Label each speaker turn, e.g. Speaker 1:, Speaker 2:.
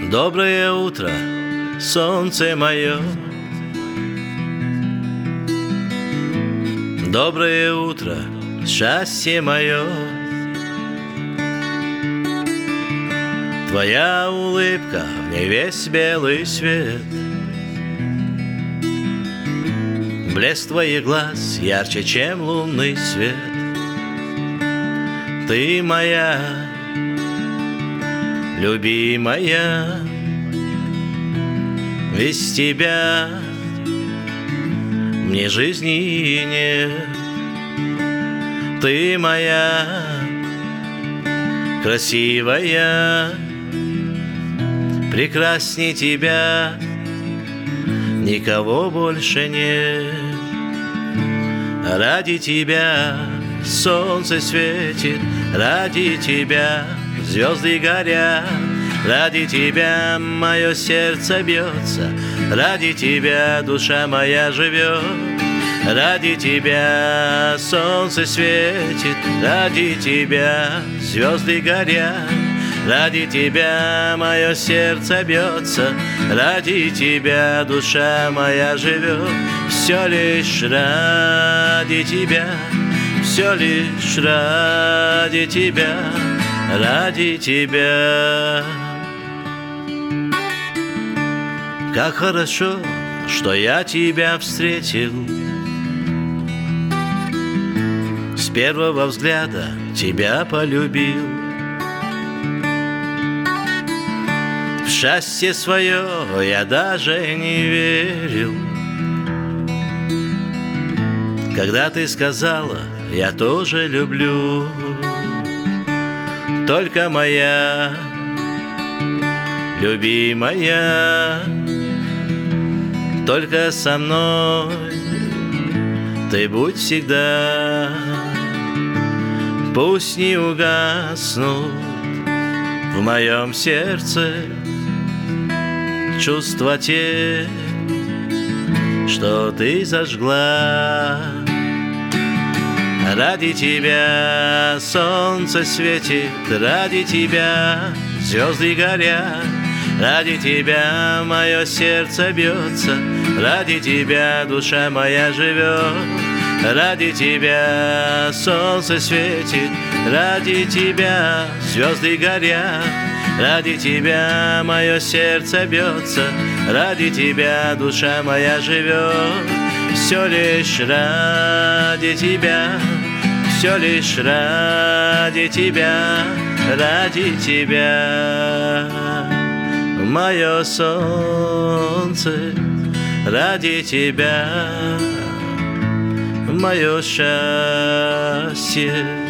Speaker 1: Доброе утро, солнце мое. Доброе утро, счастье мое. Твоя улыбка, в ней весь белый свет. Блеск твоих глаз ярче, чем лунный свет. Ты моя любимая, без тебя мне жизни нет. Ты моя красивая, прекрасней тебя никого больше нет. Ради тебя солнце светит, ради тебя звезды горят, ради тебя мое сердце бьется, ради тебя душа моя живет. Ради тебя солнце светит, ради тебя звезды горят, ради тебя мое сердце бьется, ради тебя душа моя живет. Все лишь ради тебя, все лишь ради тебя, ради тебя. Как хорошо, что я тебя встретил. С первого взгляда тебя полюбил. В счастье свое я даже не верил, когда ты сказала: я тоже люблю. Только моя любимая, только со мной ты будь всегда. Пусть не угаснут в моем сердце чувства те, что ты зажгла. Ради тебя солнце светит, ради тебя звезды горят, ради тебя мое сердце бьется, ради тебя душа моя живет. Ради тебя солнце светит, ради тебя звезды горят, ради тебя мое сердце бьется, ради тебя душа моя живет. Все лишь ради тебя, все лишь ради тебя, ради тебя, мое солнце, ради тебя, мое счастье.